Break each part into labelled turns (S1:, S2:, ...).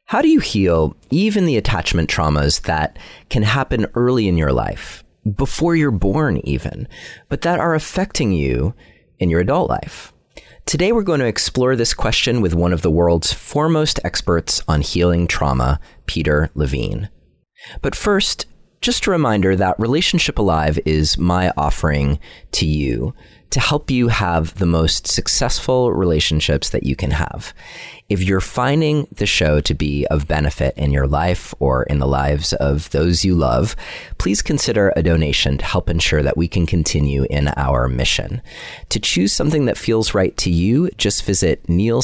S1: How do you heal even the attachment traumas that can happen early in your life, before you're born even, but that are affecting you in your adult life? Today, we're going to explore this question with one of the world's foremost experts on healing trauma, Peter Levine. But first, just a reminder that Relationship Alive is my offering to you to help you have the most successful relationships that you can have. If you're finding the show to be of benefit in your life or in the lives of those you love, please consider a donation to help ensure that we can continue in our mission. To choose something that feels right to you, just visit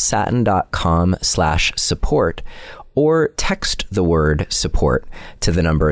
S1: neilsattin.com/support or text the word support to the number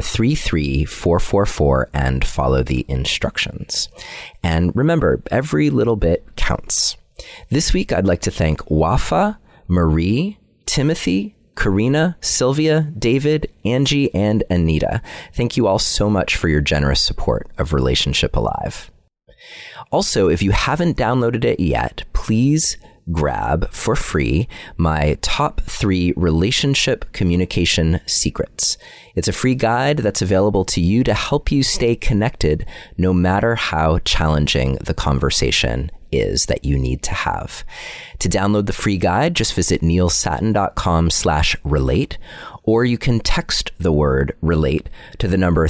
S1: 33444 and follow the instructions. And remember, every little bit counts. This week, I'd like to thank Wafa, Marie, Timothy, Karina, Sylvia, David, Angie, and Anita. Thank you all so much for your generous support of Relationship Alive. Also, if you haven't downloaded it yet, please grab for free my top 3 relationship communication secrets. It's a free guide that's available to you to help you stay connected no matter how challenging the conversation is that you need to have. To download the free guide, just visit neilsattin.com/relate, or you can text the word relate to the number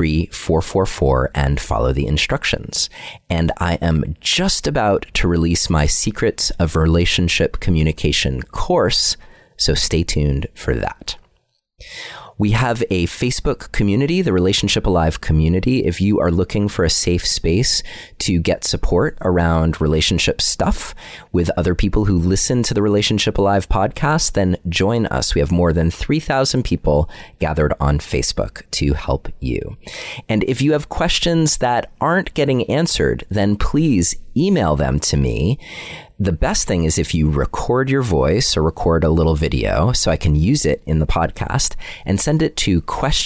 S1: 33444 and follow the instructions. And I am just about to release my Secrets of Relationship Communication course, so stay tuned for that. We have a Facebook community, the Relationship Alive community. If you are looking for a safe space to get support around relationship stuff with other people who listen to the Relationship Alive podcast, then join us. We have more than 3,000 people gathered on Facebook to help you. And if you have questions that aren't getting answered, then please email them to me. The best thing is if you record your voice or record a little video so I can use it in the podcast and send it to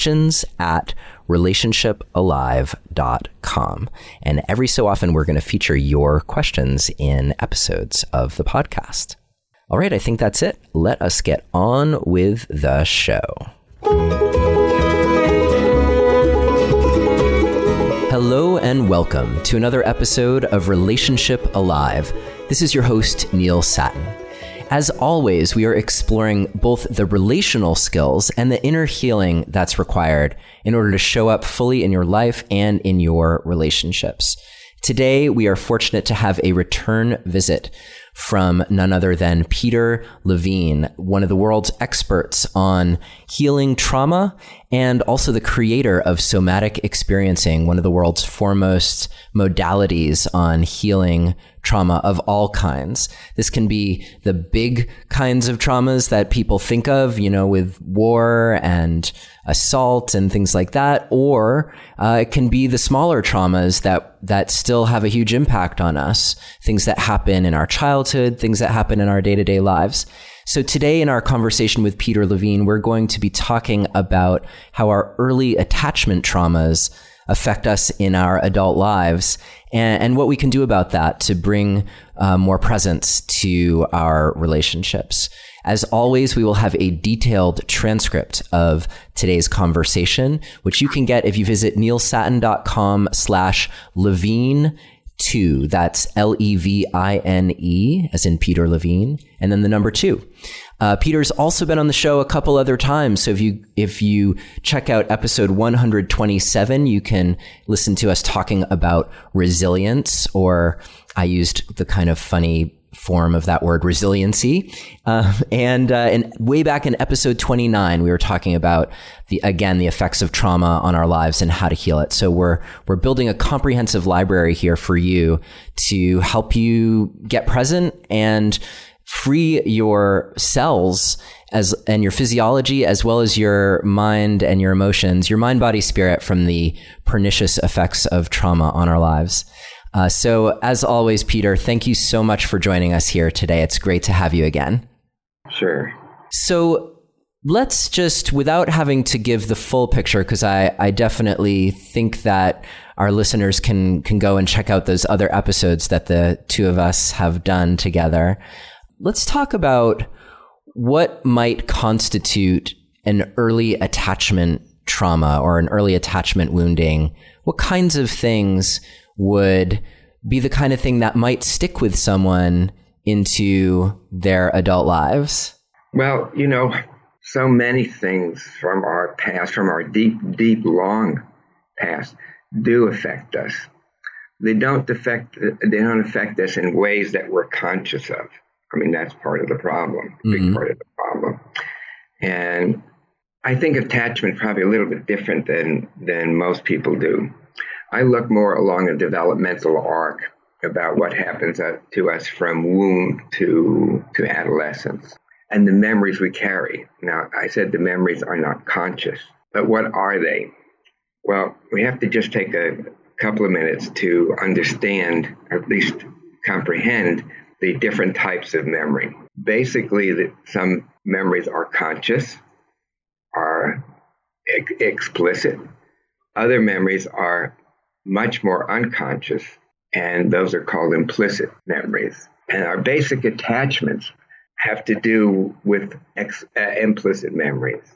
S1: questions@relationshipalive.com. And every so often, we're going to feature your questions in episodes of the podcast. All right, I think that's it. Let us get on with the show. Hello and welcome to another episode of Relationship Alive. This is your host, Neil Sattin. As always, we are exploring both the relational skills and the inner healing that's required in order to show up fully in your life and in your relationships. Today, we are fortunate to have a return visit from none other than Peter Levine, one of the world's experts on healing trauma and also the creator of somatic experiencing, one of the world's foremost modalities on healing trauma of all kinds. This can be the big kinds of traumas that people think of, with war and assault and things like that, or it can be the smaller traumas that still have a huge impact on us, things that happen in our childhood, things that happen in our day-to-day lives. So today in our conversation with Peter Levine, we're going to be talking about how our early attachment traumas affect us in our adult lives and what we can do about that to bring more presence to our relationships. As always, we will have a detailed transcript of today's conversation, which you can get if you visit neilsattin.com/Levine2. That's Levine, as in Peter Levine, and then the number 2. Peter's also been on the show a couple other times. So if you check out episode 127, you can listen to us talking about resilience, or I used the kind of funny form of that word, resiliency. And way back in episode 29, we were talking about the effects of trauma on our lives and how to heal it. So we're building a comprehensive library here for you to help you get present and free your cells and your physiology, as well as your mind and your emotions, your mind, body, spirit, from the pernicious effects of trauma on our lives. So as always, Peter, thank you so much for joining us here today. It's great to have you again.
S2: Sure.
S1: So let's just, without having to give the full picture, because I definitely think that our listeners can go and check out those other episodes that the two of us have done together. Let's talk about what might constitute an early attachment trauma or an early attachment wounding? What kinds of things would be the kind of thing that might stick with someone into their adult lives?
S2: Well, so many things from our past, from our deep, deep, long past, do affect us. They don't affect us in ways that we're conscious of. I mean, that's part of the problem, big part of the problem. And I think attachment probably a little bit different than most people do. I look more along a developmental arc about what happens to us from womb to adolescence and the memories we carry. Now, I said the memories are not conscious, but what are they? Well, we have to just take a couple of minutes to understand, or at least comprehend, the different types of memory. Basically, some memories are conscious, are explicit. Other memories are much more unconscious, and those are called implicit memories. And our basic attachments have to do with implicit memories.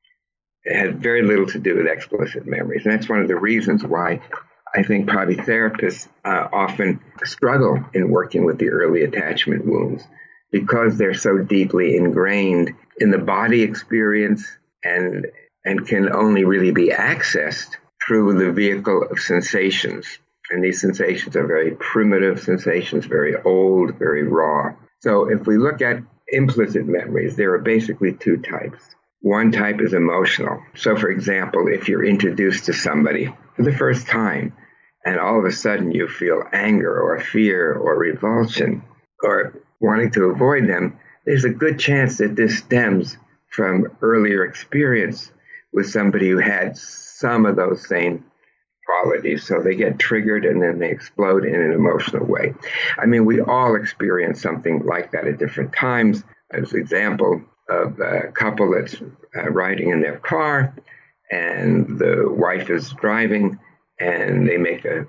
S2: It has very little to do with explicit memories. And that's one of the reasons why I think probably therapists often struggle in working with the early attachment wounds, because they're so deeply ingrained in the body experience and can only really be accessed through the vehicle of sensations. And these sensations are very primitive sensations, very old, very raw. So if we look at implicit memories, there are basically two types. One type is emotional. So for example, if you're introduced to somebody for the first time, and all of a sudden you feel anger or fear or revulsion or wanting to avoid them, there's a good chance that this stems from earlier experience with somebody who had some of those same qualities. So they get triggered and then they explode in an emotional way. I mean, we all experience something like that at different times. As an example of a couple that's riding in their car, and the wife is driving, and they make a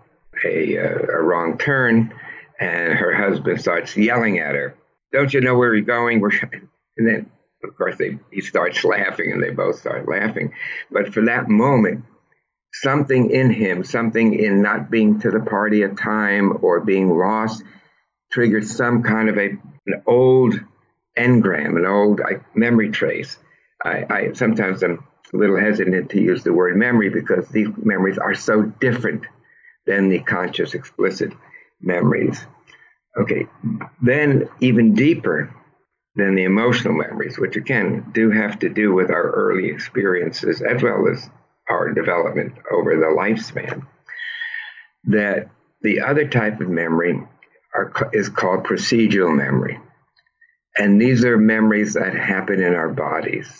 S2: wrong turn, and her husband starts yelling at her, "Don't you know where you're going?" And then, of course, he starts laughing, and they both start laughing. But for that moment, something in him, something in not being to the party at time or being lost, triggered some kind of an old engram, an old memory trace. I sometimes am a little hesitant to use the word memory because these memories are so different than the conscious, explicit memories. Okay, then even deeper than the emotional memories, which again do have to do with our early experiences as well as our development over the lifespan, that the other type of memory is called procedural memory. And these are memories that happen in our bodies.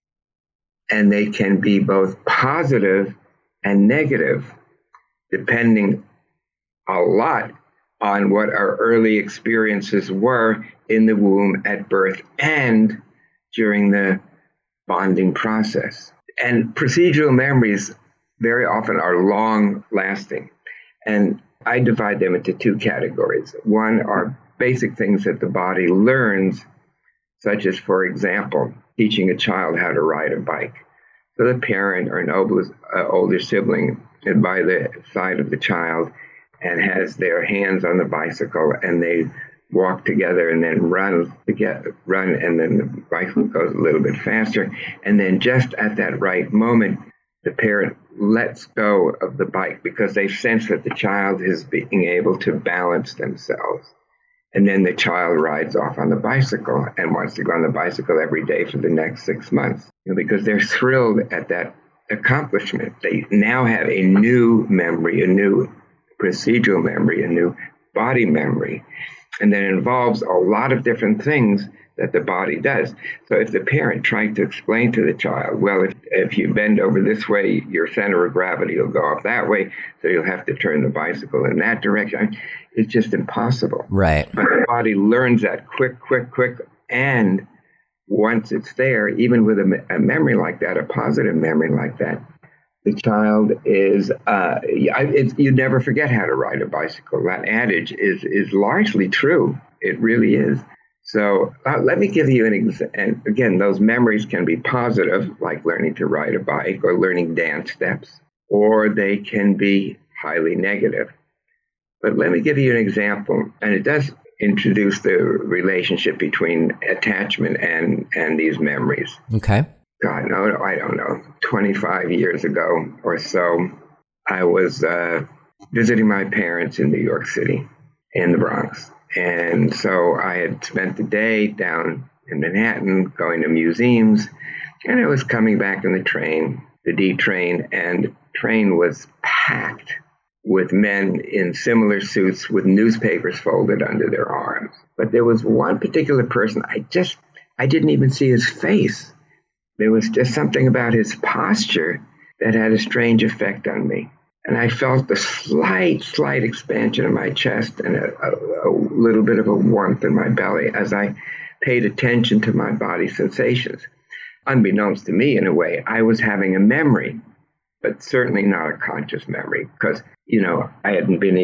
S2: And they can be both positive and negative, depending a lot on what our early experiences were in the womb at birth and during the bonding process. And procedural memories very often are long-lasting. And I divide them into two categories. One are basic things that the body learns, such as, for example, teaching a child how to ride a bike. So the parent or an older sibling is by the side of the child and has their hands on the bicycle, and they walk together and then run, and then the bicycle goes a little bit faster. And then just at that right moment, the parent lets go of the bike because they sense that the child is being able to balance themselves. And then the child rides off on the bicycle and wants to go on the bicycle every day for the next 6 months, because they're thrilled at that accomplishment. They now have a new memory, a new procedural memory, a new body memory. And that involves a lot of different things that the body does. So if the parent tried to explain to the child, well, if you bend over this way, your center of gravity will go off that way, so you'll have to turn the bicycle in that direction, it's just impossible.
S1: Right.
S2: But the body learns that quick. And once it's there, even with a memory like that, a positive memory like that, the child is, you never forget how to ride a bicycle. That adage is largely true. It really is. So let me give you an example. And again, those memories can be positive, like learning to ride a bike or learning dance steps, or they can be highly negative. But let me give you an example, and it does introduce the relationship between attachment and these memories.
S1: Okay.
S2: God, no, I don't know, 25 years ago or so, I was visiting my parents in New York City, in the Bronx. And so I had spent the day down in Manhattan going to museums, and I was coming back on the train, the D train, and the train was packed with men in similar suits with newspapers folded under their arms. But there was one particular person, I didn't even see his face. There was just something about his posture that had a strange effect on me. And I felt a slight expansion of my chest and a little bit of a warmth in my belly as I paid attention to my body sensations. Unbeknownst to me, in a way, I was having a memory, but certainly not a conscious memory, because, I hadn't been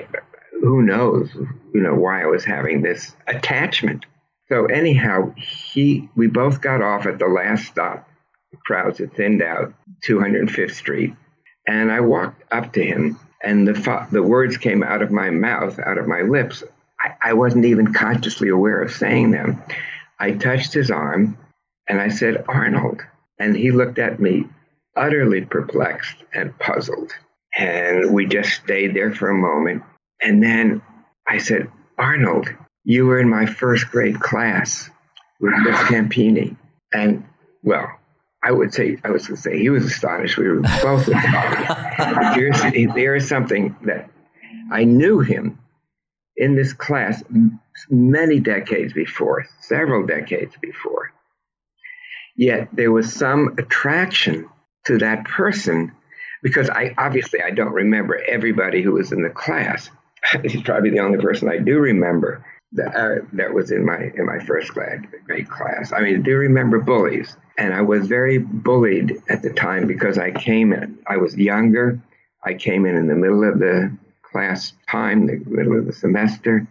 S2: who knows, why I was having this attachment. So anyhow, we both got off at the last stop. The crowds had thinned out, 205th Street. And I walked up to him, and the words came out of my mouth, out of my lips. I wasn't even consciously aware of saying them. I touched his arm, and I said, "Arnold." And he looked at me, utterly perplexed and puzzled. And we just stayed there for a moment. And then I said, "Arnold, you were in my first grade class with Miss Campini." And, well, I was going to say he was astonished. We were both astonished. There is something that I knew him in this class many decades before, several decades before. Yet there was some attraction to that person, because I don't remember everybody who was in the class. He's probably the only person I do remember that was in my first grade class. I do remember bullies, and I was very bullied at the time because I was younger. I came in the middle of the class time, the middle of the semester,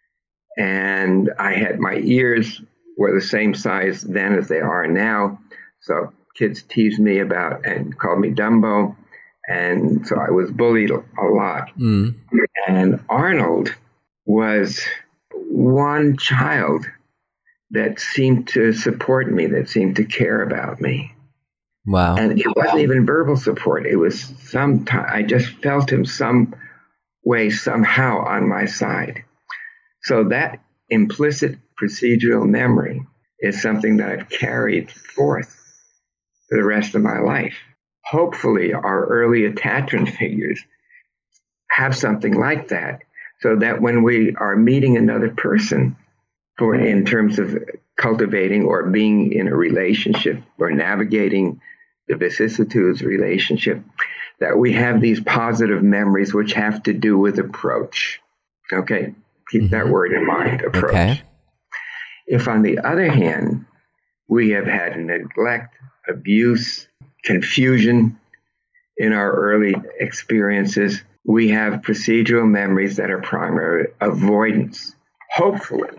S2: and my ears were the same size then as they are now. So kids teased me about and called me Dumbo, and so I was bullied a lot. Mm. And Arnold was one child that seemed to support me, that seemed to care about me.
S1: Wow.
S2: And it wasn't even verbal support. It was I just felt him some way, somehow on my side. So that implicit procedural memory is something that I've carried forth for the rest of my life. Hopefully, our early attachment figures have something like that, so that when we are meeting another person, in terms of cultivating or being in a relationship or navigating the vicissitudes relationship, that we have these positive memories which have to do with approach. Okay, keep that word in mind, approach. Okay. If, on the other hand, we have had neglect, abuse, confusion in our early experiences, we have procedural memories that are primary avoidance. Hopefully,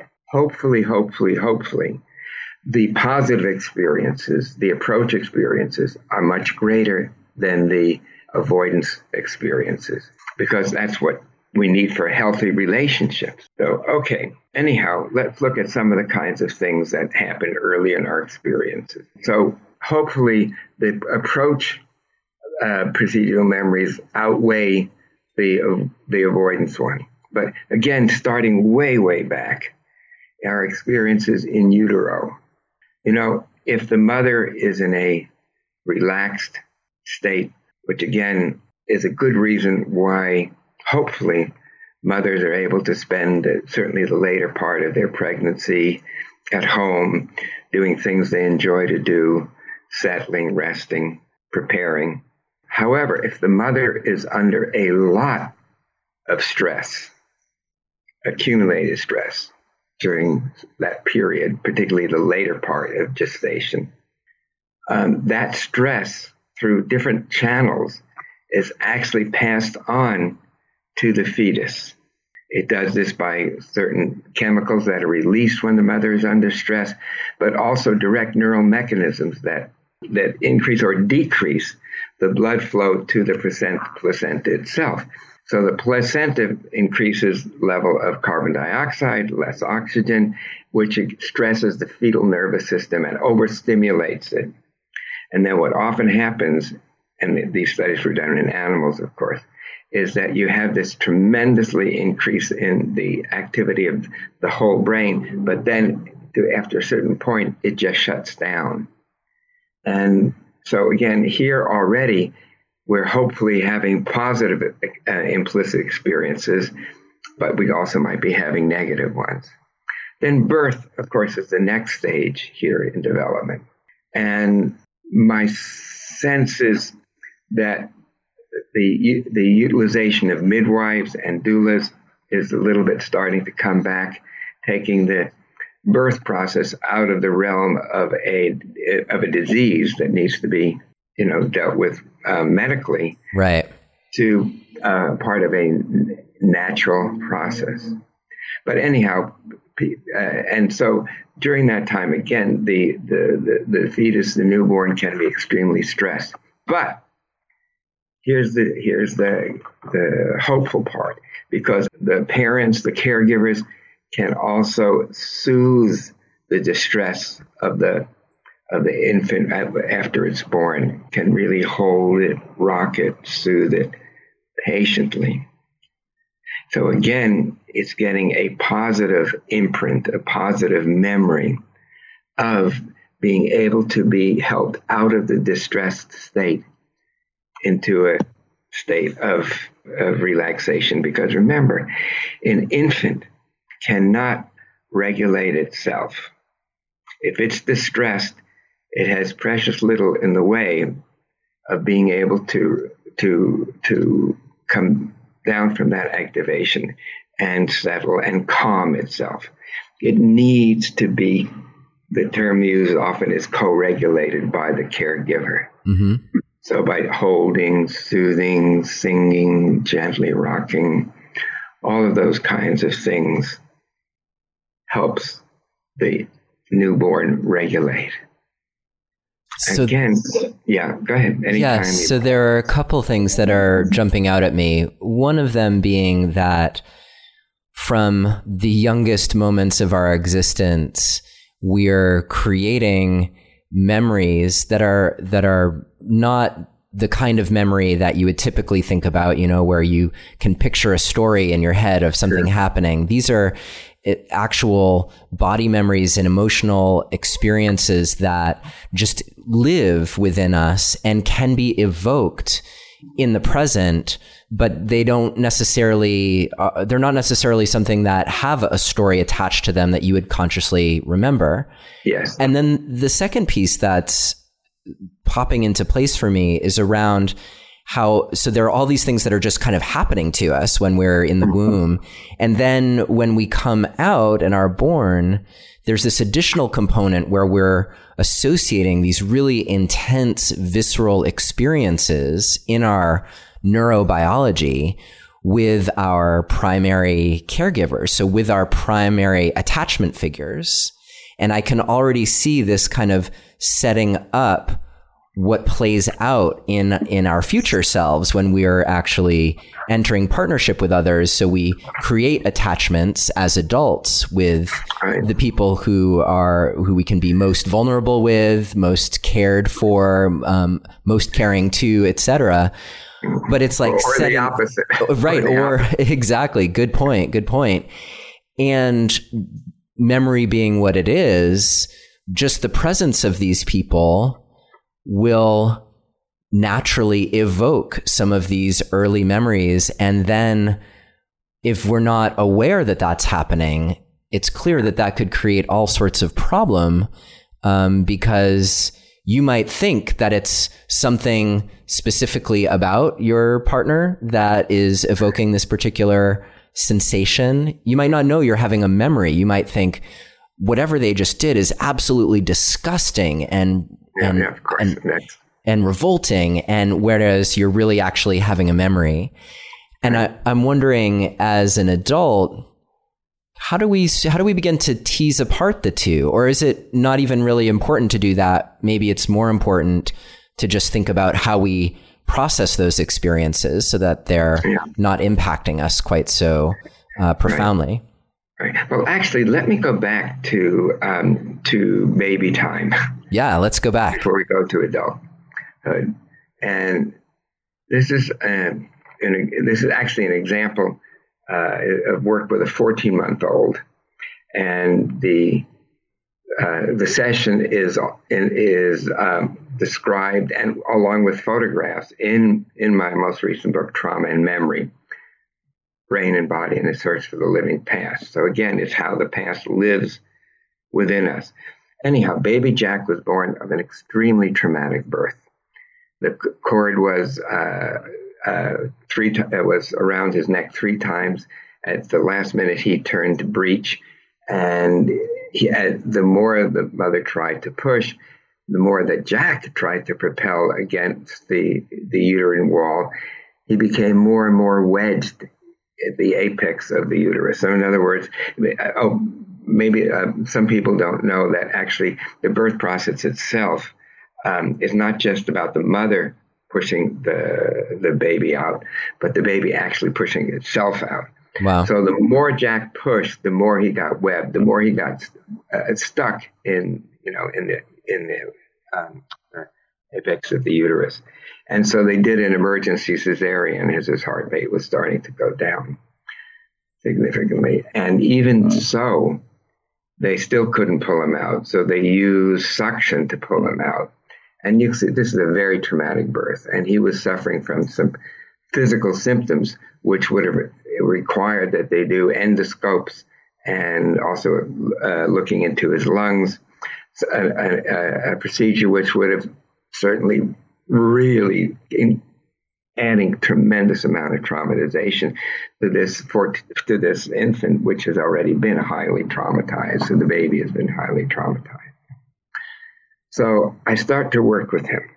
S2: the positive experiences, the approach experiences, are much greater than the avoidance experiences, because that's what we need for healthy relationships. So, okay, anyhow, let's look at some of the kinds of things that happen early in our experiences. So, hopefully, the approach procedural memories outweigh the avoidance one. But again, starting way back, our experiences in utero. If the mother is in a relaxed state, which again is a good reason why hopefully mothers are able to spend certainly the later part of their pregnancy at home, doing things they enjoy to do, settling, resting, preparing. However, if the mother is under a lot of stress, accumulated stress, during that period, particularly the later part of gestation, that stress through different channels is actually passed on to the fetus. It does this by certain chemicals that are released when the mother is under stress, but also direct neural mechanisms that increase or decrease the blood flow to the placenta itself. So the placenta increases level of carbon dioxide, less oxygen, which stresses the fetal nervous system and overstimulates it. And then what often happens, and these studies were done in animals, of course, is that you have this tremendously increase in the activity of the whole brain, but then after a certain point, it just shuts down. And so again, here already, we're hopefully having positive implicit experiences, but we also might be having negative ones. Then birth, of course, is the next stage here in development. And my sense is that the utilization of midwives and doulas is a little bit starting to come back, taking the birth process out of the realm of a disease that needs to be, dealt with medically,
S1: right,
S2: to part of a natural process. But anyhow, and so during that time, again, the fetus, the newborn, can be extremely stressed. But here's the hopeful part, because the parents, the caregivers, can also soothe the distress of the infant after it's born, can really hold it, rock it, soothe it patiently. So again, it's getting a positive imprint, a positive memory of being able to be helped out of the distressed state into a state of relaxation. Because remember, an infant cannot regulate itself. If it's distressed, it has precious little in the way of being able to come down from that activation and settle and calm itself. It needs to be, the term used often is co-regulated by the caregiver.
S1: Mm-hmm.
S2: So by holding, soothing, singing, gently rocking, all of those kinds of things helps the newborn regulate. So, again, yeah, go ahead.
S1: Yeah, so there are a couple things that are jumping out at me. One of them being that from the youngest moments of our existence, we're creating memories that are not the kind of memory that you would typically think about, where you can picture a story in your head of something happening. These are actual body memories and emotional experiences that just live within us and can be evoked in the present, but they don't necessarily, they're not necessarily something that have a story attached to them that you would consciously remember.
S2: Yes.
S1: And then the second piece that's popping into place for me is around so there are all these things that are just kind of happening to us when we're in the womb. And then when we come out and are born, there's this additional component where we're associating these really intense visceral experiences in our neurobiology with our primary caregivers. So with our primary attachment figures. And I can already see this kind of setting up what plays out in our future selves when we are actually entering partnership with others. So we create attachments as adults with the people who we can be most vulnerable with, most cared for, most caring to, etc. But it's like
S2: or the opposite,
S1: right? Or exactly. Good point. And memory being what it is, just the presence of these people will naturally evoke some of these early memories. And then if we're not aware that that's happening, it's clear that that could create all sorts of problem, because you might think that it's something specifically about your partner that is evoking this particular sensation. You might not know you're having a memory. You might think whatever they just did is absolutely disgusting and revolting, and whereas you're really actually having a memory. And I'm wondering, as an adult, how do we begin to tease apart the two? Or is it not even really important to do that? Maybe it's more important to just think about how we process those experiences so that they're not impacting us quite so profoundly.
S2: Right. Well, actually, let me go back to baby time.
S1: Yeah, let's go back
S2: before we go to adulthood. And this is actually an example of work with a 14-month-old, and the session is described and along with photographs in my most recent book, Trauma and Memory: Brain and Body in a Search for the Living Past. So again, it's how the past lives within us. Anyhow, baby Jack was born of an extremely traumatic birth. The cord was was around his neck 3 times. At the last minute, he turned to breech, and the more the mother tried to push, the more that Jack tried to propel against the uterine wall, he became more and more wedged at the apex of the uterus. So in other words, some people don't know that actually the birth process itself is not just about the mother pushing the baby out, but the baby actually pushing itself out.
S1: Wow.
S2: So the more Jack pushed, the more he got webbed, the more he got stuck in the apex of the uterus. And so they did an emergency cesarean as his heart rate was starting to go down significantly. And even so, they still couldn't pull him out. So they used suction to pull him out. And you see, this is a very traumatic birth. And he was suffering from some physical symptoms, which would have required that they do endoscopes and also looking into his lungs, a procedure which would have certainly really adding tremendous amount of traumatization to this infant, which has already been highly traumatized. So the baby has been highly traumatized. So I start to work with him,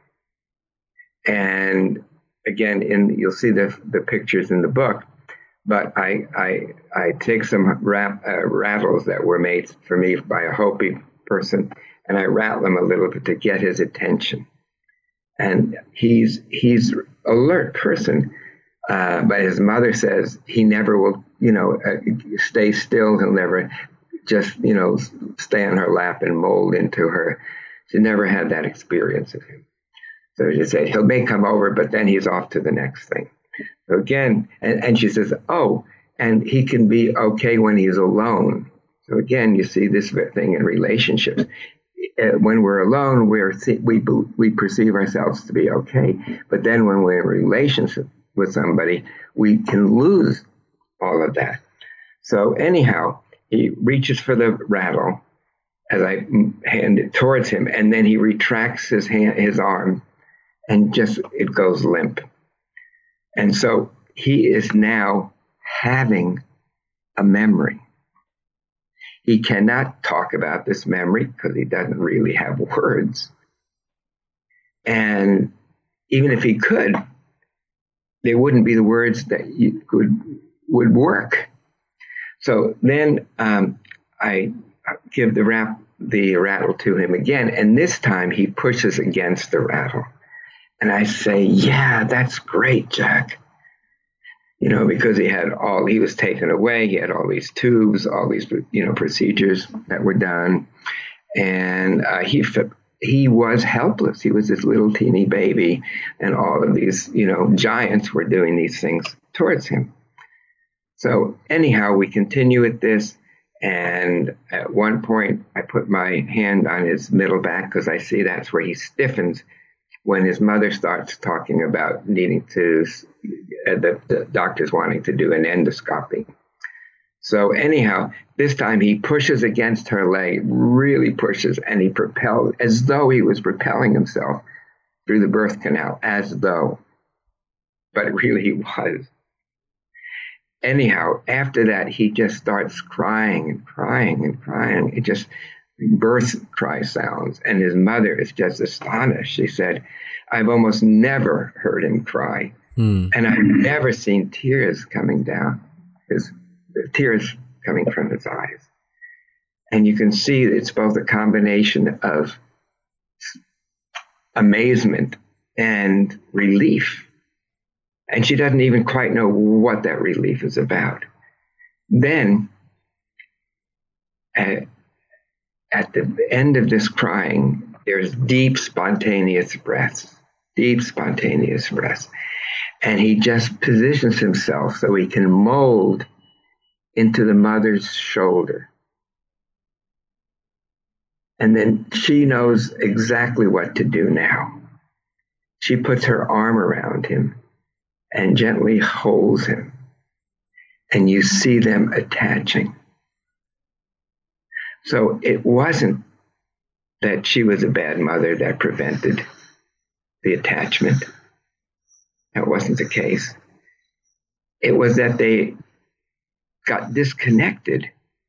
S2: and again, you'll see the pictures in the book. But I take some rattles that were made for me by a Hopi person, and I rattle them a little bit to get his attention. And he's alert person, but his mother says he never will, stay still. He'll never just, stay on her lap and mold into her. She never had that experience of him. So she said he may come over, but then he's off to the next thing. So again, and she says, oh, and he can be okay when he's alone. So again, you see this thing in relationships. When we're alone, we perceive ourselves to be okay. But then when we're in a relationship with somebody, we can lose all of that. So anyhow, he reaches for the rattle as I hand it towards him, and then he retracts his arm, and it goes limp. And so he is now having a memory. He cannot talk about this memory because he doesn't really have words. And even if he could, there wouldn't be the words that would work. So then I give the rattle to him again, and this time he pushes against the rattle. And I say, yeah, that's great, Jack. Because he was taken away. He had all these tubes, all these, procedures that were done. And he was helpless. He was this little teeny baby. And all of these, giants were doing these things towards him. So anyhow, we continue with this. And at one point, I put my hand on his middle back because I see that's where he stiffens when his mother starts talking about needing to, the doctor's wanting to do an endoscopy. So anyhow, this time he pushes against her leg, really pushes, and he propels as though he was propelling himself through the birth canal, but really he was. Anyhow, after that, he just starts crying and crying and crying. It just birth cry sounds. And his mother is just astonished. She said, I've almost never heard him cry And I've never seen tears coming down, tears coming from his eyes. And you can see it's both a combination of amazement and relief. And she doesn't even quite know what that relief is about. Then, at the end of this crying, there's deep, spontaneous breaths. And he just positions himself so he can mold into the mother's shoulder. And then she knows exactly what to do now. She puts her arm around him and gently holds him. And you see them attaching. So it wasn't that she was a bad mother that prevented the attachment. That wasn't the case. It was that they got disconnected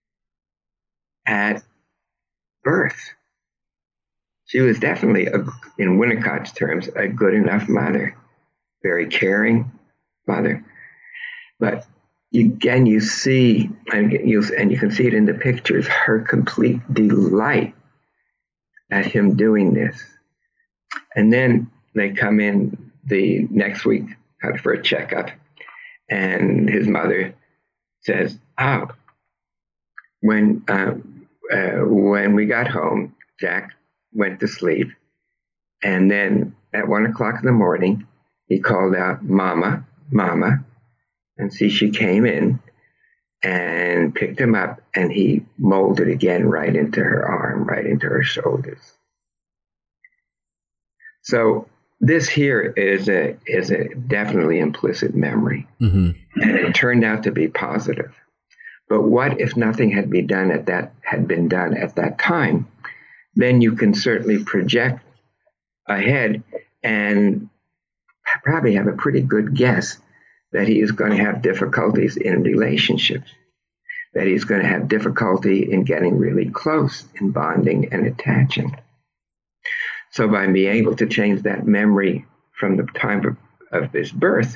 S2: at birth. She was definitely, in Winnicott's terms, a good enough mother, very caring mother. But again, you see, and you can see it in the pictures, her complete delight at him doing this. And then they come in the next week for a checkup, and his mother says, "Oh, when we got home, Jack went to sleep, and then at 1:00 in the morning, he called out, 'Mama, Mama,' and see, she came in and picked him up, and he molded again right into her arm, right into her shoulders." So this here is a definitely implicit memory, and it turned out to be positive. But what if nothing had been done at that time? Then you can certainly project ahead and probably have a pretty good guess that he is going to have difficulties in relationships, that he's going to have difficulty in getting really close, in bonding and attaching. So by being able to change that memory from the time of his birth,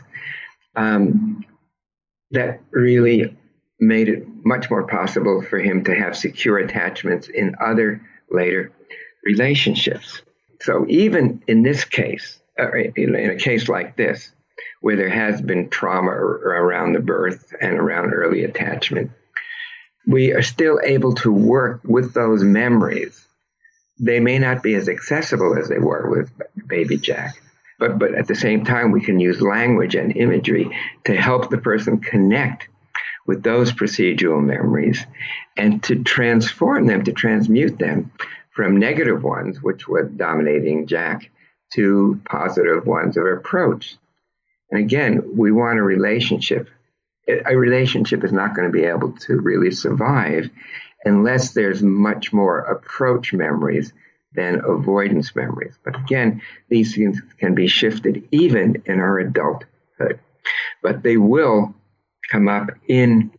S2: that really made it much more possible for him to have secure attachments in other later relationships. So even in this case, in a case like this, where there has been trauma around the birth and around early attachment, we are still able to work with those memories. They may not be as accessible as they were with baby Jack, but at the same time, we can use language and imagery to help the person connect with those procedural memories and to transform them, to transmute them from negative ones, which were dominating Jack, to positive ones of approach. And again, we want a relationship. A relationship is not going to be able to really survive unless there's much more approach memories than avoidance memories. But again, these things can be shifted even in our adulthood. But they will come up in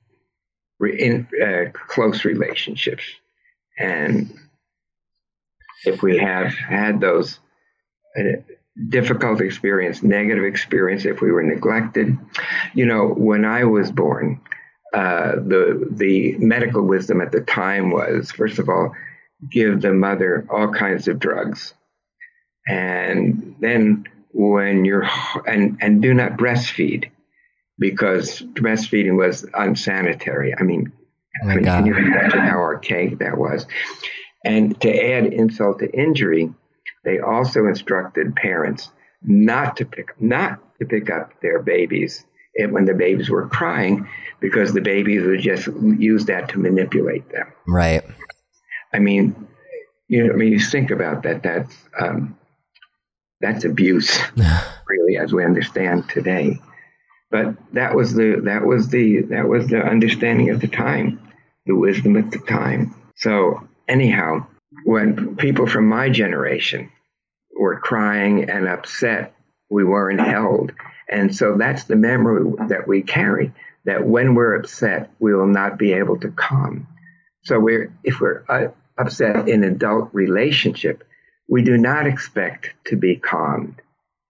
S2: close relationships. And if we have had those difficult experience, negative experience, if we were neglected, when I was born, the medical wisdom at the time was, first of all, give the mother all kinds of drugs, and then when and do not breastfeed, because breastfeeding was unsanitary. I mean, can you imagine how archaic that was? And to add insult to injury, they also instructed parents not to pick up their babies when the babies were crying, because the babies would just use that to manipulate them.
S1: Right.
S2: I mean, you think about that. That's abuse, really, as we understand today. But that was the understanding at the time, the wisdom at the time. So anyhow, when people from my generation were crying and upset, we weren't held. And so that's the memory that we carry, that when we're upset, we will not be able to calm. So if we're upset in adult relationship, we do not expect to be calmed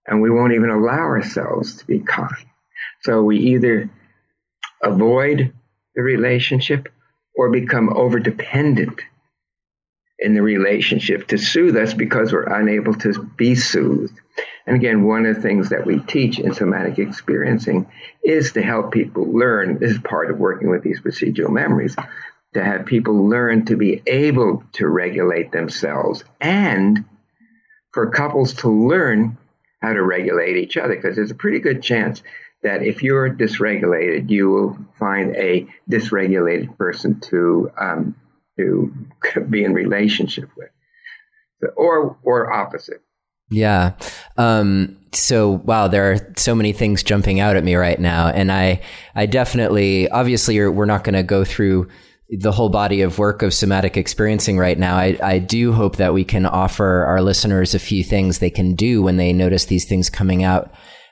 S2: and we won't even allow ourselves to be calm. So we either avoid the relationship or become over-dependent in the relationship to soothe us because we're unable to be soothed. And again, one of the things that we teach in somatic experiencing is to help people learn, this is part of working with these procedural memories, to have people learn to be able to regulate themselves and for couples to learn how to regulate each other, because there's a pretty good chance that if you're dysregulated, you will find a dysregulated person to be in relationship with, or opposite.
S1: Yeah. So, wow, there are so many things jumping out at me right now. And I definitely, obviously, we're not going to go through the whole body of work of somatic experiencing right now. I do hope that we can offer our listeners a few things they can do when they notice these things coming out.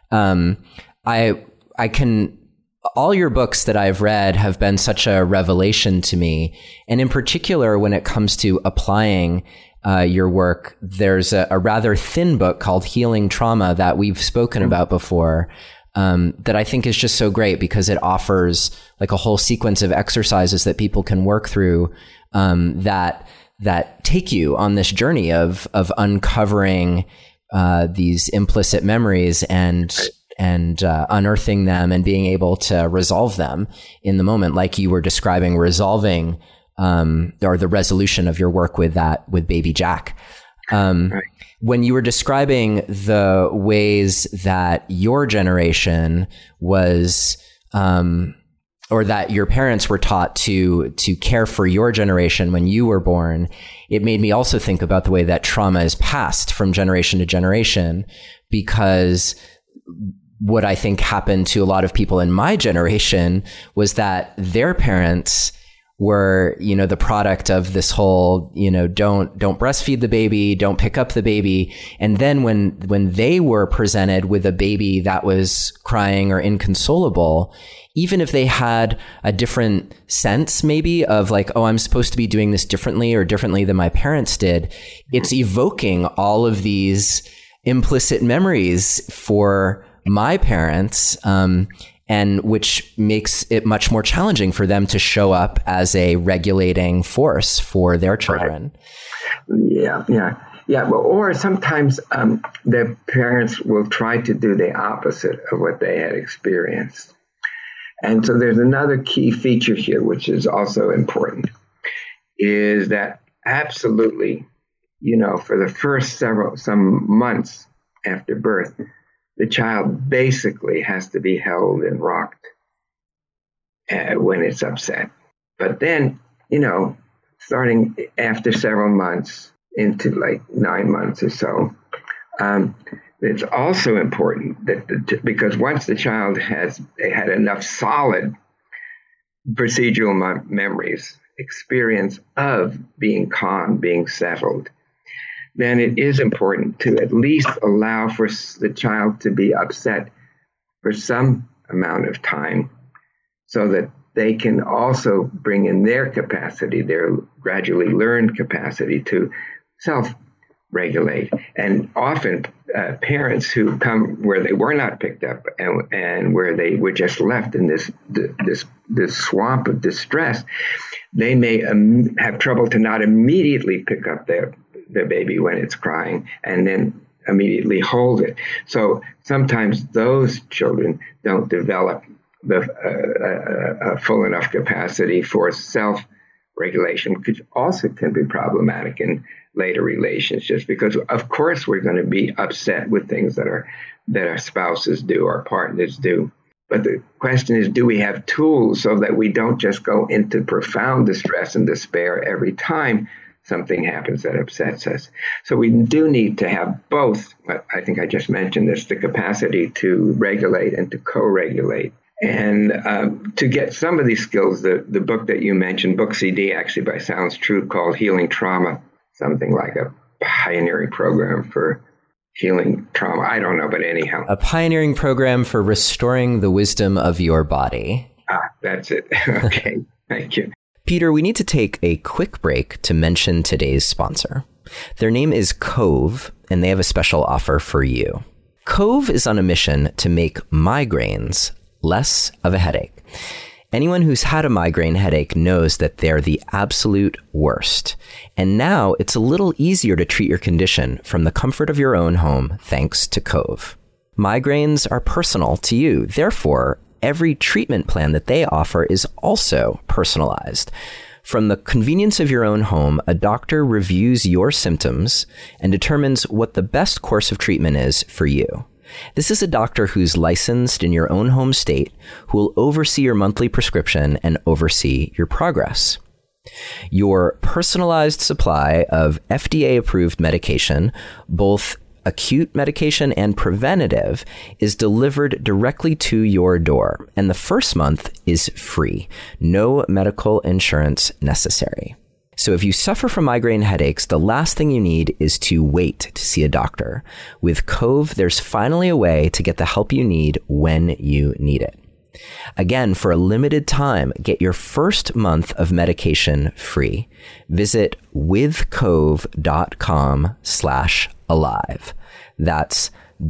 S1: All your books that I've read have been such a revelation to me. And in particular, when it comes to applying your work, there's a rather thin book called Healing Trauma that we've spoken about before, that I think is just so great because it offers like a whole sequence of exercises that people can work through, that take you on this journey of uncovering these implicit memories and unearthing them and being able to resolve them in the moment, like you were describing resolving or the resolution of your work with baby Jack. Right. When you were describing the ways that your generation was, or that your parents were taught to care for your generation when you were born, it made me also think about the way that trauma is passed from generation to generation, because what I think happened to a lot of people in my generation was that their parents were, the product of this whole, don't breastfeed the baby, don't pick up the baby. And then when they were presented with a baby that was crying or inconsolable, even if they had a different sense maybe of like, oh, I'm supposed to be doing this differently or differently than my parents did, it's evoking all of these implicit memories for my parents, and which makes it much more challenging for them to show up as a regulating force for their children.
S2: Right. Yeah. Well, or sometimes the parents will try to do the opposite of what they had experienced. And so there's another key feature here, which is also important, is that absolutely, for the first some months after birth, the child basically has to be held and rocked when it's upset. But then, starting after several months into like 9 months or so, it's also important that because once the child has had enough solid procedural memories, experience of being calm, being settled, then it is important to at least allow for the child to be upset for some amount of time so that they can also bring in their capacity, their gradually learned capacity to self-regulate. And often parents who come where they were not picked up and where they were just left in this swamp of distress, they may have trouble to not immediately pick up their baby when it's crying and then immediately hold it. So sometimes those children don't develop the full enough capacity for self-regulation, which also can be problematic in later relationships, because of course we're going to be upset with things that our spouses do, our partners do. But the question is, do we have tools so that we don't just go into profound distress and despair every time something happens that upsets us? So we do need to have both. I think I just mentioned this, the capacity to regulate and to co-regulate. And to get some of these skills, the book that you mentioned, Book CD, actually by Sounds True, called Healing Trauma, something like a pioneering program for healing trauma. I don't know, but anyhow.
S1: A pioneering program for restoring the wisdom of your body.
S2: That's it. Okay, thank you.
S1: Peter, we need to take a quick break to mention today's sponsor. Their name is Cove, and they have a special offer for you. Cove is on a mission to make migraines less of a headache. Anyone who's had a migraine headache knows that they're the absolute worst. And now it's a little easier to treat your condition from the comfort of your own home thanks to Cove. Migraines are personal to you. Therefore, every treatment plan that they offer is also personalized. From the convenience of your own home, a doctor reviews your symptoms and determines what the best course of treatment is for you. This is a doctor who's licensed in your own home state, who will oversee your monthly prescription and oversee your progress. Your personalized supply of FDA-approved medication, both acute medication and preventative, is delivered directly to your door, and the first month is free. No medical insurance necessary. So if you suffer from migraine headaches, the last thing you need is to wait to see a doctor. With Cove, there's finally a way to get the help you need when you need it. Again, for a limited time, get your first month of medication free. Visit withcove.com/alive. That's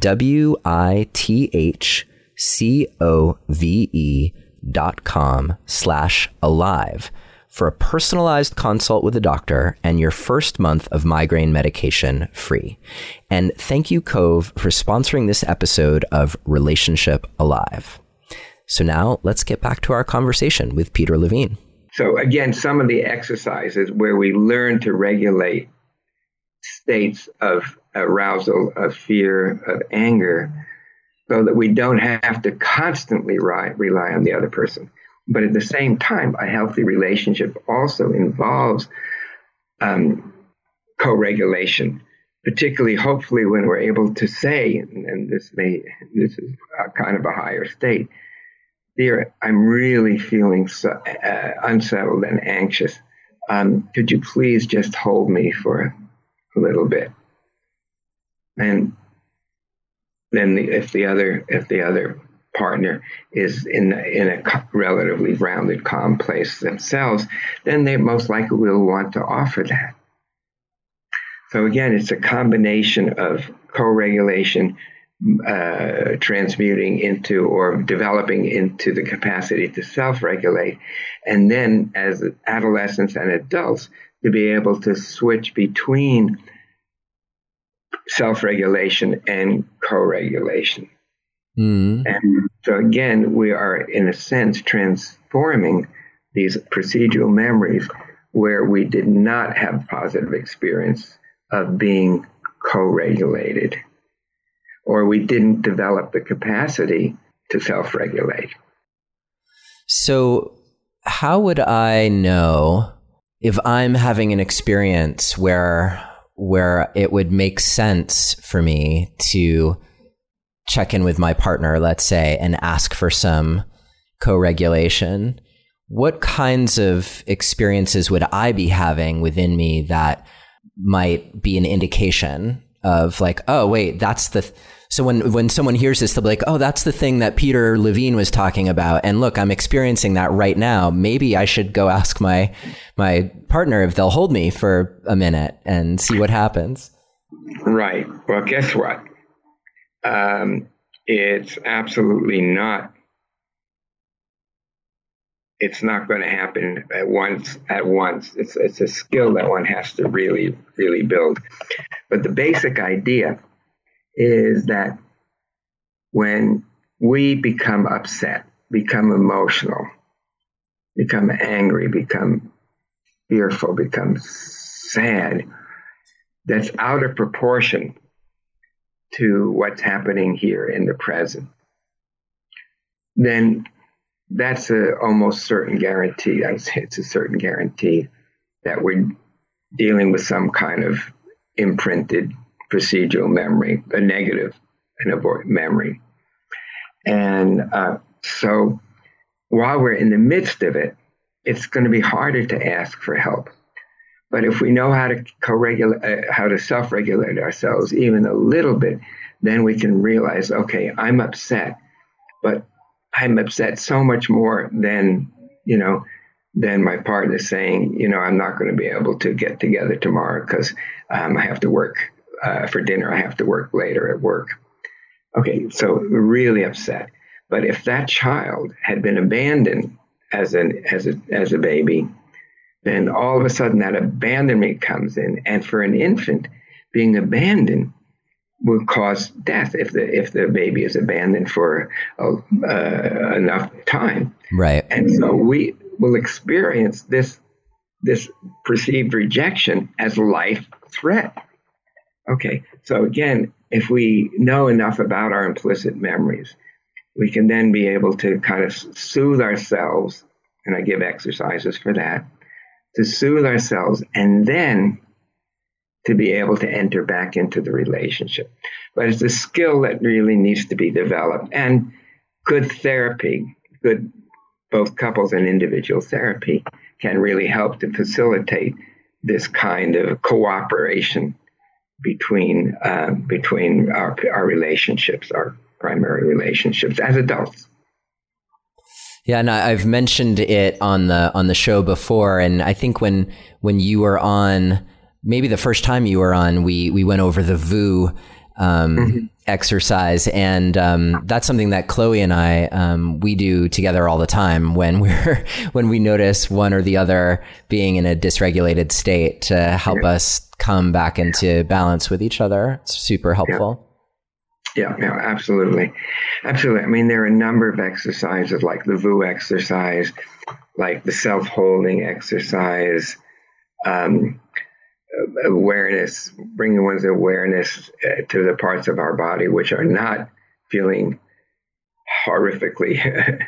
S1: withcove.com/alive for a personalized consult with a doctor and your first month of migraine medication free. And thank you, Cove, for sponsoring this episode of Relationship Alive. So now let's get back to our conversation with Peter Levine.
S2: So again, some of the exercises where we learn to regulate states of arousal, of fear, of anger, so that we don't have to constantly rely on the other person. But at the same time, a healthy relationship also involves co-regulation, particularly, hopefully, when we're able to say, and this is kind of a higher state, dear, I'm really feeling unsettled and anxious. Could you please just hold me for a little bit? And then if the other partner is in a relatively grounded, calm place themselves, then they most likely will want to offer that. So again, it's a combination of co-regulation, transmuting into or developing into the capacity to self-regulate, and then as adolescents and adults to be able to switch between self-regulation and co-regulation. And so again, we are in a sense transforming these procedural memories where we did not have positive experience of being co-regulated, or we didn't develop the capacity to self-regulate.
S1: So how would I know if I'm having an experience where it would make sense for me to check in with my partner, let's say, and ask for some co-regulation? What kinds of experiences would I be having within me that might be an indication of like, oh, wait, that's so when someone hears this, they'll be like, oh, that's the thing that Peter Levine was talking about. And look, I'm experiencing that right now. Maybe I should go ask my partner if they'll hold me for a minute and see what happens.
S2: Right. Well, guess what? It's absolutely not. It's not going to happen at once. It's a skill that one has to really, really build. But the basic idea is that when we become upset, become emotional, become angry, become fearful, become sad, that's out of proportion to what's happening here in the present, then that's a almost certain guarantee. I would say it's a certain guarantee that we're dealing with some kind of imprinted procedural memory, a negative memory. And so while we're in the midst of it, it's going to be harder to ask for help. But if we know how to how to self-regulate ourselves even a little bit, then we can realize, okay, I'm upset, but I'm upset so much more than my partner saying, I'm not going to be able to get together tomorrow because I have to work for dinner. I have to work later at work. Okay, so really upset. But if that child had been abandoned as a baby, then all of a sudden that abandonment comes in, and for an infant, being abandoned will cause death if the baby is abandoned for enough time.
S1: Right.
S2: And so we will experience this perceived rejection as life threat. Okay, so again, if we know enough about our implicit memories, we can then be able to kind of soothe ourselves, and I give exercises for that, to soothe ourselves, and then to be able to enter back into the relationship. But it's a skill that really needs to be developed. And good therapy, good both couples and individual therapy, can really help to facilitate this kind of cooperation between our relationships, our primary relationships as adults.
S1: Yeah, and I've mentioned it on the show before, and I think when you were on, maybe the first time you were on, we went over the VU exercise, and that's something that Chloe and I we do together all the time when we notice one or the other being in a dysregulated state to help us come back into balance with each other. It's super helpful.
S2: Yeah, absolutely. Absolutely. I mean, there are a number of exercises like the VU exercise, like the self-holding exercise, awareness, bringing one's awareness to the parts of our body which are not feeling horrifically.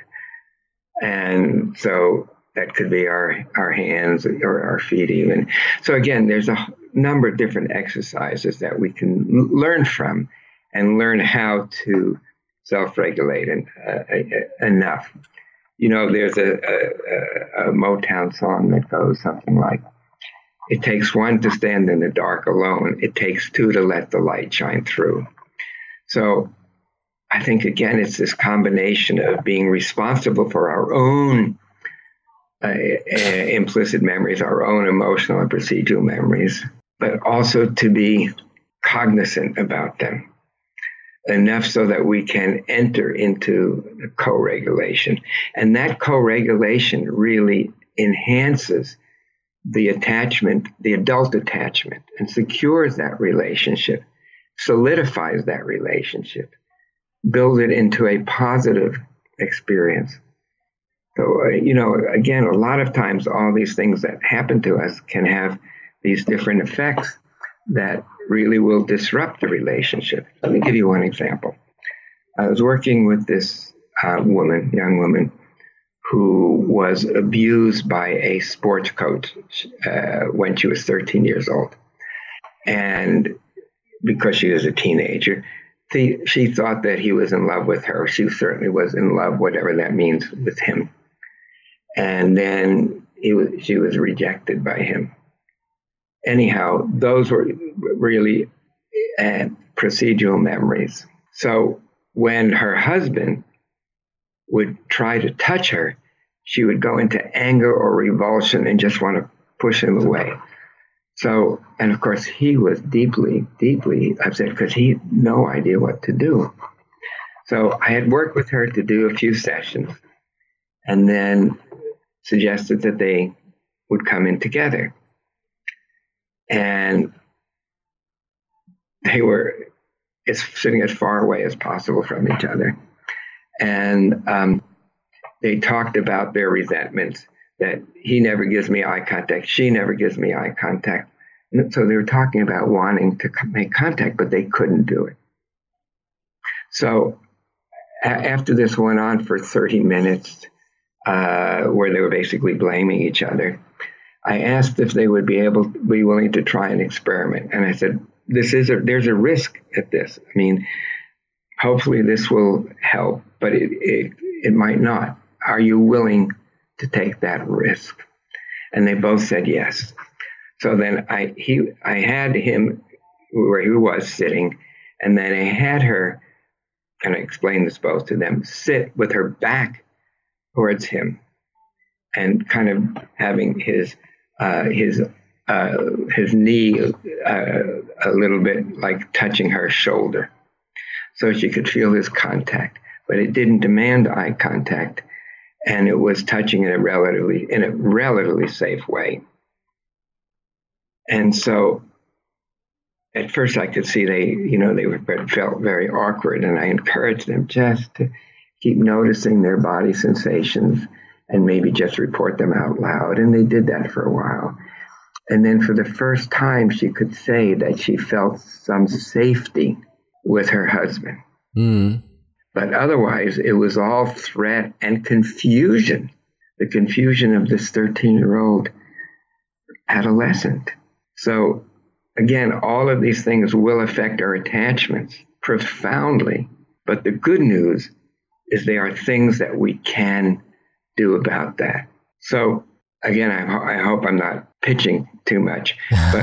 S2: And so that could be our hands or our feet even. So again, there's a number of different exercises that we can learn from and learn how to self-regulate enough. You know, there's a Motown song that goes something like, "It takes one to stand in the dark alone. It takes two to let the light shine through." So I think, again, it's this combination of being responsible for our own implicit memories, our own emotional and procedural memories, but also to be cognizant about them enough so that we can enter into the co-regulation. And that co-regulation really enhances the attachment, the adult attachment, and secures that relationship, solidifies that relationship, builds it into a positive experience. So, again, a lot of times all these things that happen to us can have these different effects that really will disrupt the relationship. Let me give you one example. I was working with this young woman, who was abused by a sports coach when she was 13 years old. And because she was a teenager, she thought that he was in love with her. She certainly was in love, whatever that means, with him. And then she was rejected by him. Anyhow, those were really procedural memories. So when her husband would try to touch her, she would go into anger or revulsion and just want to push him away. So, and of course, he was deeply, deeply upset because he had no idea what to do. So I had worked with her to do a few sessions and then suggested that they would come in together. And they were sitting as far away as possible from each other. And they talked about their resentments, that he never gives me eye contact, she never gives me eye contact. And so they were talking about wanting to make contact, but they couldn't do it. So after this went on for 30 minutes, where they were basically blaming each other, I asked if they would be willing to try an experiment. And I said, there's a risk at this. I mean, hopefully this will help, but it might not. Are you willing to take that risk? And they both said yes. So then I had him where he was sitting, and then I had her, and I explained this both to them, sit with her back towards him and kind of having his knee a little bit like touching her shoulder. so she could feel his contact, but it didn't demand eye contact, and it was touching in a relatively safe way. And so at first I could see they felt very awkward, and I encouraged them just to keep noticing their body sensations and maybe just report them out loud. And they did that for a while. And then for the first time, she could say that she felt some safety with her husband.
S1: Mm.
S2: But otherwise, it was all threat and confusion, the confusion of this 13-year-old adolescent. So again, all of these things will affect our attachments profoundly. But the good news is there are things that we can do about that. So again, I hope I'm not pitching too much, but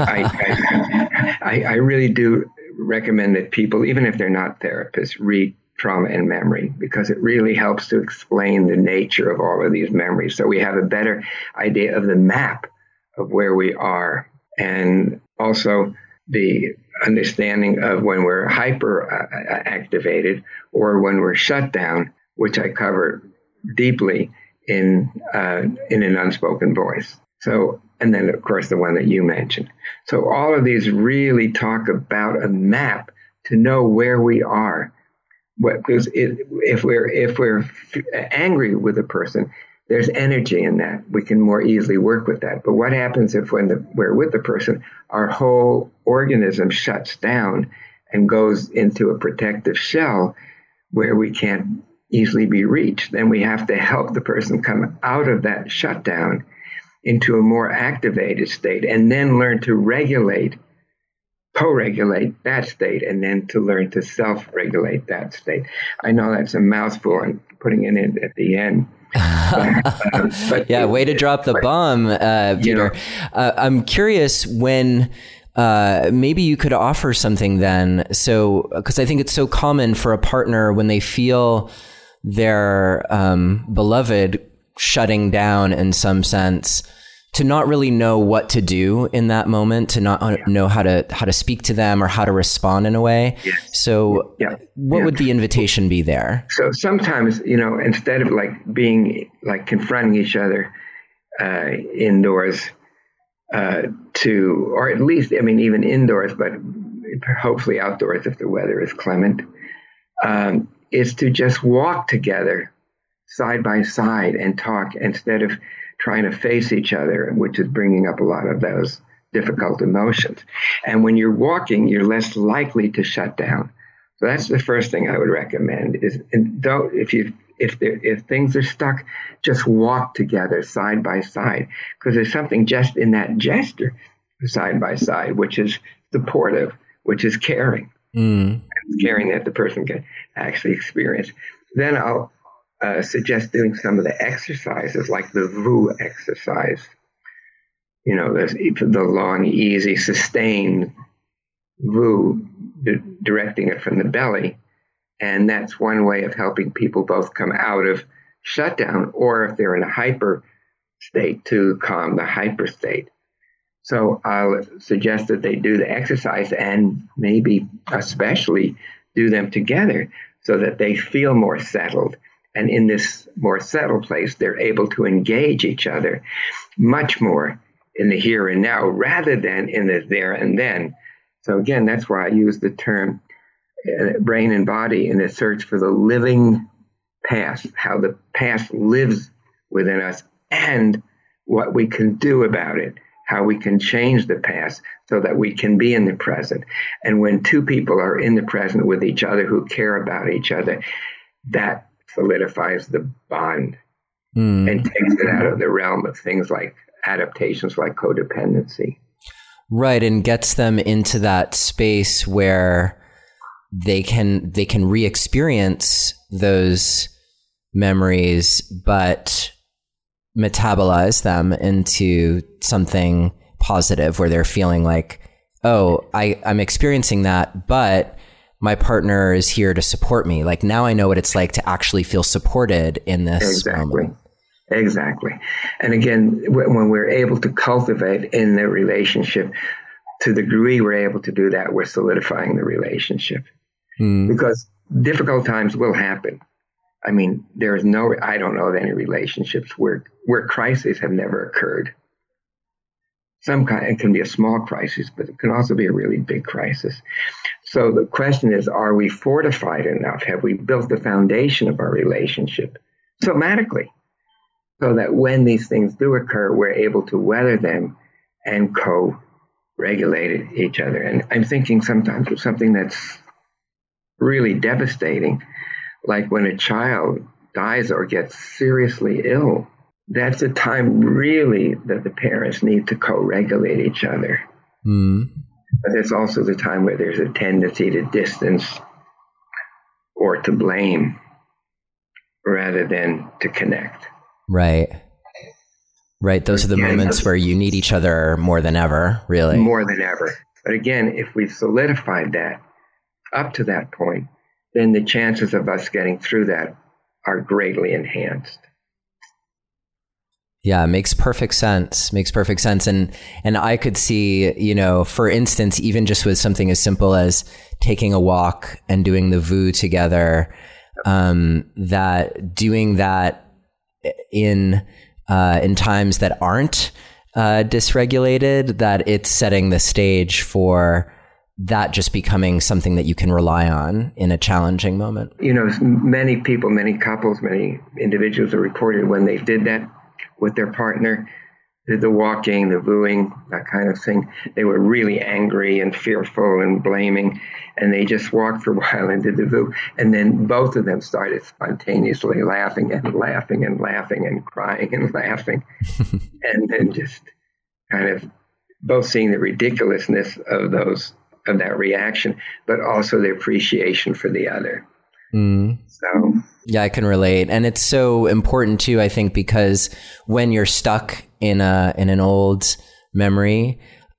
S2: I really do recommend that people, even if they're not therapists, read Trauma and Memory, because it really helps to explain the nature of all of these memories. So we have a better idea of the map of where we are, and also the understanding of when we're hyper activated or when we're shut down, which I cover deeply in an unspoken voice. So, and then of course the one that you mentioned. So all of these really talk about a map to know where we are. Because if we're angry with a person, there's energy in that. We can more easily work with that. But what happens if when we're with the person, our whole organism shuts down and goes into a protective shell where we can't easily be reached? Then we have to help the person come out of that shutdown into a more activated state, and then learn to co-regulate that state, and then to learn to self-regulate that state. I know that's a mouthful, and putting it in at the end.
S1: But yeah, way to drop the bomb, Peter. I'm curious when maybe you could offer something then. So, because I think it's so common for a partner when they feel their beloved shutting down in some sense, to not really know what to do in that moment, to not know how to speak to them or how to respond in a way.
S2: Yes.
S1: So what would the invitation be there?
S2: So sometimes, instead of being confronting each other indoors, or at least, even indoors, but hopefully outdoors if the weather is clement, is to just walk together side by side and talk instead of trying to face each other, which is bringing up a lot of those difficult emotions. And when you're walking, you're less likely to shut down. So that's the first thing I would recommend is, if things are stuck, just walk together side by side, because there's something just in that gesture side by side, which is supportive, which is caring, caring that the person can actually experience. Then I'll suggest doing some of the exercises, like the VU exercise. The long, easy, sustained VU, directing it from the belly. And that's one way of helping people both come out of shutdown, or if they're in a hyper state, to calm the hyper state. So I'll suggest that they do the exercise, and maybe especially do them together so that they feel more settled. And in this more settled place, they're able to engage each other much more in the here and now rather than in the there and then. So again, that's why I use the term brain and body in a search for the living past, how the past lives within us and what we can do about it, how we can change the past so that we can be in the present. And when two people are in the present with each other who care about each other, that solidifies the bond and takes it out of the realm of things like adaptations like codependency.
S1: Right, and gets them into that space where they can re-experience those memories, but metabolize them into something positive, where they're feeling like, oh, I'm experiencing that, but my partner is here to support me. Like, now I know what it's like to actually feel supported in this moment.
S2: Exactly. And again, when we're able to cultivate in the relationship, to the degree we're able to do that, we're solidifying the relationship. Because difficult times will happen. I mean, I don't know of any relationships where crises have never occurred. It can be a small crisis, but it can also be a really big crisis. So the question is, are we fortified enough? Have we built the foundation of our relationship somatically so that when these things do occur, we're able to weather them and co-regulate each other? And I'm thinking sometimes of something that's really devastating, like when a child dies or gets seriously ill. That's a time really that the parents need to co-regulate each other. But it's also the time where there's a tendency to distance or to blame rather than to connect.
S1: Right. Those are the moments where you need each other more than ever, really.
S2: More than ever. But again, if we've solidified that up to that point, then the chances of us getting through that are greatly enhanced.
S1: Yeah, it makes perfect sense. And I could see, for instance, even just with something as simple as taking a walk and doing the VU together, that doing that in times that aren't dysregulated, that it's setting the stage for that just becoming something that you can rely on in a challenging moment.
S2: Many people, many couples, many individuals are reported when they did that with their partner, did the walking, the VUing, that kind of thing. They were really angry and fearful and blaming, and they just walked for a while and did the VU. And then both of them started spontaneously laughing and laughing and laughing and crying and laughing. And then just kind of both seeing the ridiculousness of that reaction, but also the appreciation for the other. So
S1: yeah, I can relate. And it's so important too, I think, because when you're stuck in an old memory,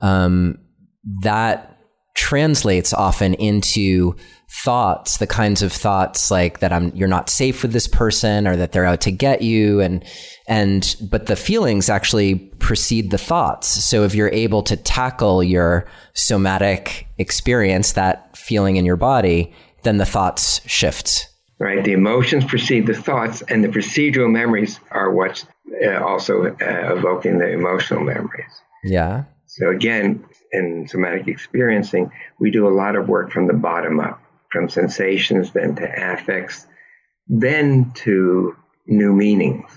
S1: that translates often into thoughts, the kinds of thoughts like that you're not safe with this person, or that they're out to get you, but the feelings actually precede the thoughts. So if you're able to tackle your somatic experience, that feeling in your body, then the thoughts shift.
S2: Right. The emotions precede the thoughts, and the procedural memories are what's also evoking the emotional memories.
S1: Yeah.
S2: So again, in somatic experiencing, we do a lot of work from the bottom up, from sensations, then to affects, then to new meanings.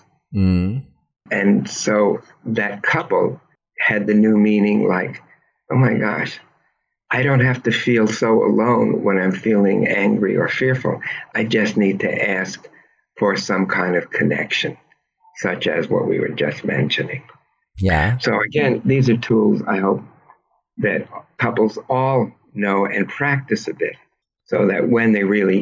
S2: And so that couple had the new meaning like, oh my gosh, I don't have to feel so alone when I'm feeling angry or fearful. I just need to ask for some kind of connection, such as what we were just mentioning.
S1: Yeah.
S2: So again, these are tools I hope that couples all know and practice a bit, so that when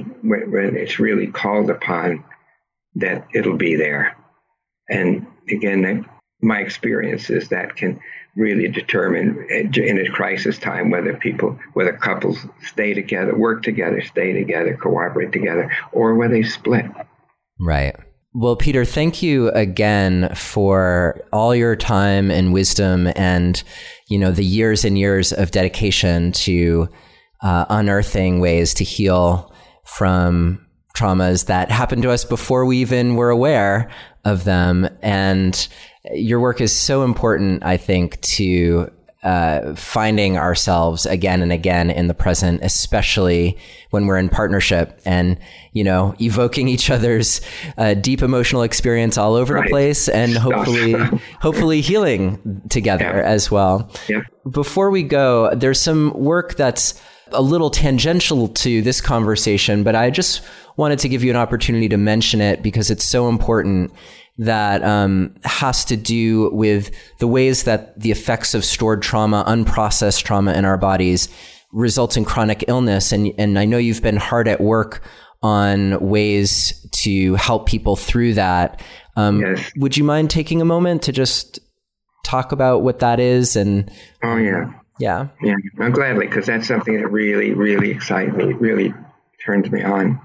S2: it's really called upon, that it'll be there. And again, my experience is that can really determine in a crisis time whether couples stay together, work together, stay together, cooperate together, or whether they split.
S1: Right. Well, Peter, thank you again for all your time and wisdom and, the years and years of dedication to unearthing ways to heal from traumas that happened to us before we even were aware of them. And your work is so important, I think, to finding ourselves again and again in the present, especially when we're in partnership and, evoking each other's deep emotional experience all over the place, and hopefully healing together as well.
S2: Yeah.
S1: Before we go, there's some work that's a little tangential to this conversation, but I just wanted to give you an opportunity to mention it because it's so important, that has to do with the ways that the effects of stored trauma, unprocessed trauma in our bodies results in chronic illness. And I know you've been hard at work on ways to help people through that.
S2: Yes.
S1: Would you mind taking a moment to just talk about what that is? And
S2: oh, yeah.
S1: Yeah.
S2: Yeah, I'm gladly, because that's something that really, really excites me, really turns me on.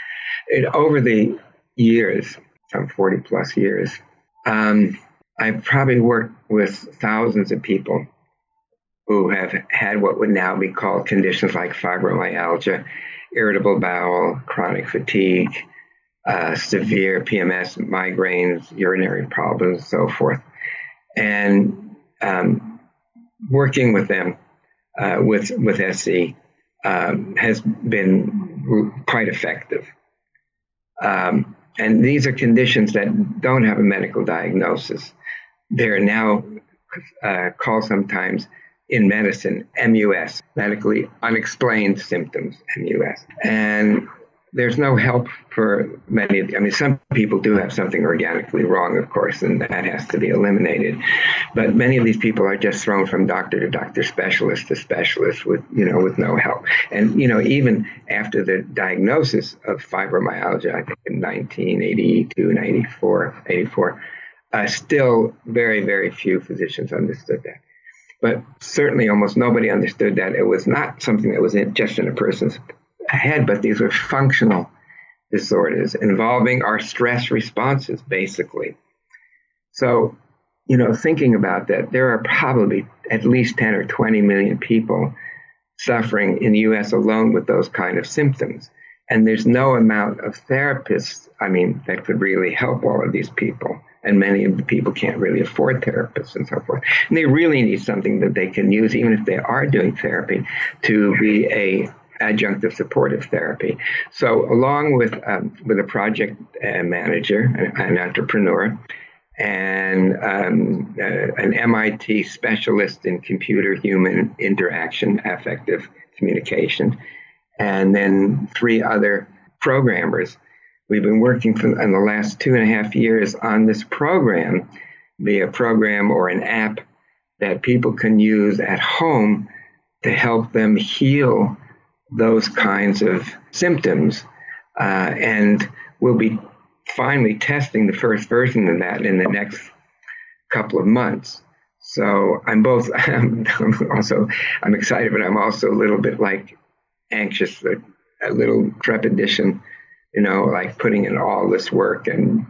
S2: Over the years, some 40 plus years, I've probably worked with thousands of people who have had what would now be called conditions like fibromyalgia, irritable bowel, chronic fatigue, severe PMS, migraines, urinary problems, so forth. And working with them with SE has been quite effective. And these are conditions that don't have a medical diagnosis. They're now called sometimes in medicine MUS, medically unexplained symptoms, MUS. And there's no help for many of them. I mean, some people do have something organically wrong, of course, and that has to be eliminated. But many of these people are just thrown from doctor to doctor, specialist to specialist with no help. And, even after the diagnosis of fibromyalgia, I think in 1982 and 84, still very, very few physicians understood that. But certainly almost nobody understood that it was not something that was just in a person's head, but these were functional disorders involving our stress responses, basically. So, thinking about that, there are probably at least 10 or 20 million people suffering in the U.S. alone with those kind of symptoms. And there's no amount of therapists, that could really help all of these people. And many of the people can't really afford therapists and so forth. And they really need something that they can use, even if they are doing therapy, to be a adjunctive supportive therapy. So along with a project manager, an entrepreneur, and an MIT specialist in computer-human interaction, affective communication, and then 3 other programmers, we've been working in the last 2.5 years on this program, be a program or an app that people can use at home to help them heal those kinds of symptoms. And we'll be finally testing the first version of that in the next couple of months. So I'm excited, but I'm also a little bit anxious, a little trepidation, like putting in all this work, and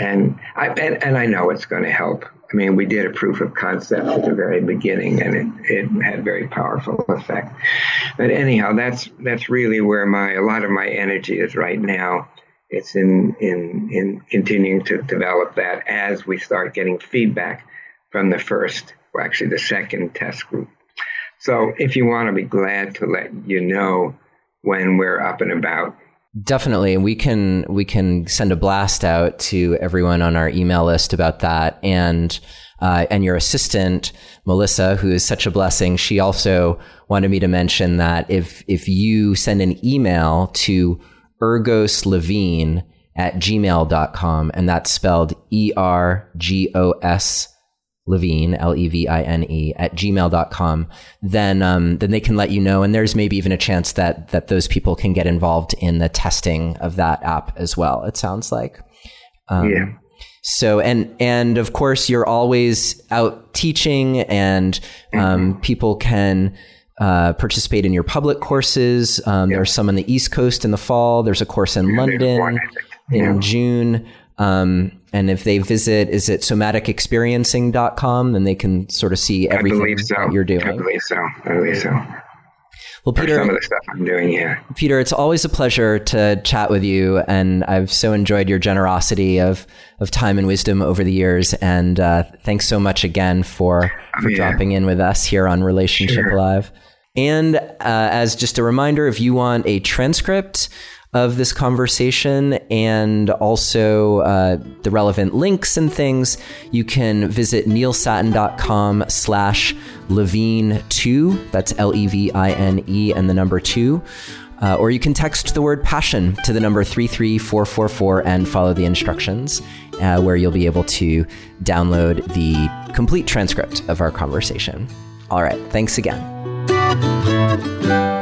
S2: I know it's going to help. We did a proof of concept at the very beginning, and it had very powerful effect. But anyhow, that's really where a lot of my energy is right now. It's in continuing to develop that as we start getting feedback from the second test group. So if you want to, be glad to let you know when we're up and about.
S1: Definitely. We can send a blast out to everyone on our email list about that. And your assistant, Melissa, who is such a blessing, she also wanted me to mention that if you send an email to ergoslevine@gmail.com, and that's spelled ERGOS Levine, Levine, @gmail.com, then they can let you know. And there's maybe even a chance that those people can get involved in the testing of that app as well, it sounds like.
S2: Yeah.
S1: So, and of course, you're always out teaching, and people can participate in your public courses. There's some on the East Coast in the fall. There's a course in London in June. And if they visit, is it somaticexperiencing.com, then they can sort of see everything that you're doing.
S2: I believe so.
S1: Well, Peter,
S2: some of the stuff I'm doing, yeah.
S1: Peter, it's always a pleasure to chat with you, and I've so enjoyed your generosity of time and wisdom over the years. And thanks so much again for dropping in with us here on Relationship Alive. And as just a reminder, if you want a transcript of this conversation and also the relevant links and things, you can visit neilsattin.com/Levine2. That's LEVINE and the number 2. Or you can text the word passion to the number 33444 and follow the instructions, where you'll be able to download the complete transcript of our conversation. All right. Thanks again.